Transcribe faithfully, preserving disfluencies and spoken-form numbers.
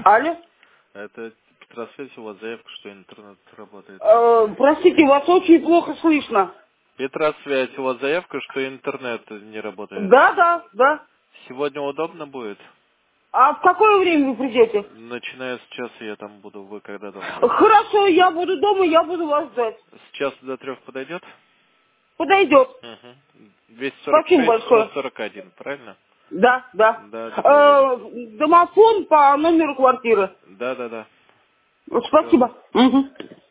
Алло? Это Петросвязь, у вас заявка, что интернет работает. Э, простите, вас очень плохо слышно. Петросвязь, у вас заявка, что интернет не работает. Да, да, да. Сегодня удобно будет? А в какое время вы придете? Начиная с часа я там буду. Вы когда дома будете? Хорошо, я буду дома, я буду вас ждать. С часа до трех подойдет? Подойдет. Угу. двести сорок Спасибо шесть сто большое. сорок один, правильно? Да, да. Да, договорились. Э, домофон по номеру квартиры. Да, да, да. Все. Спасибо. Мгм.